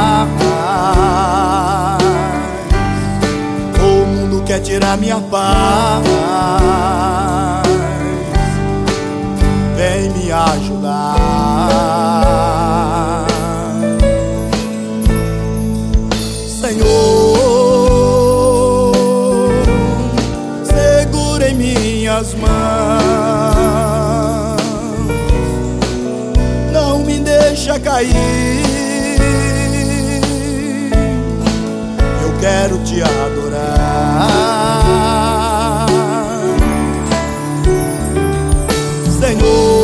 O mundo quer tirar minha paz. Vem me ajudar, Senhor. Segura em minhas mãos, não me deixa cair. Eu quero te adorar, Senhor.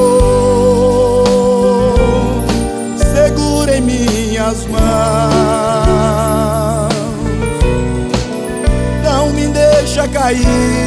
Segura em minhas mãos, não me deixa cair.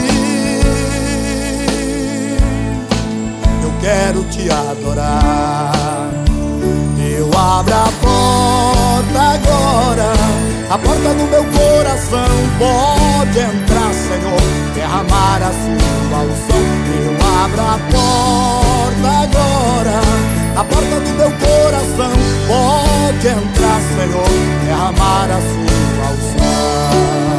Eu quero te adorar. Eu abro a porta agora, a porta do meu coração. Pode entrar, Senhor, derramar a sua unção. Eu abro a porta agora, a porta do meu coração. Pode entrar, Senhor, derramar a sua unção.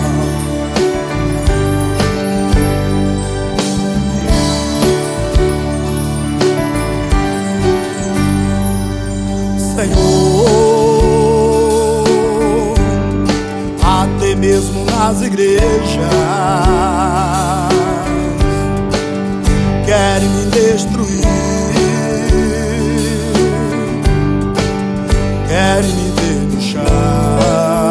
Senhor, até mesmo nas igrejas querem me destruir, querem me ver no chão.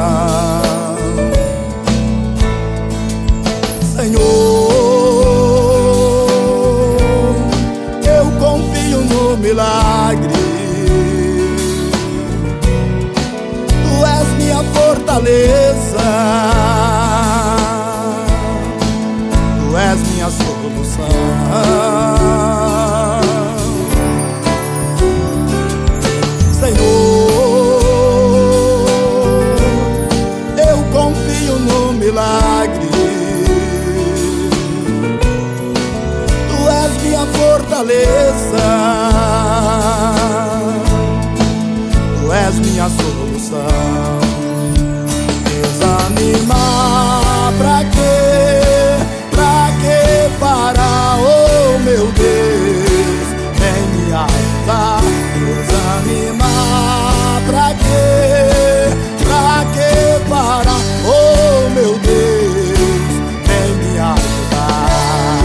Senhor, eu confio no milagre. Fortaleza, tu és minha solução. Senhor, eu confio no milagre. Tu és minha fortaleza, tu és minha solução. Desanimar pra quê? Pra que parar? Oh meu Deus, vem me ajudar. Desanimar pra quê? Pra que parar? Oh meu Deus, vem me ajudar.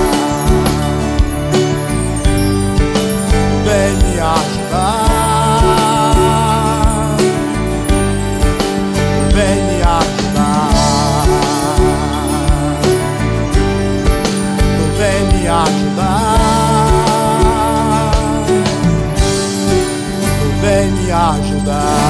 Vem me ajudar. Vem me ajudar. Vem me ajudar, vem me ajudar.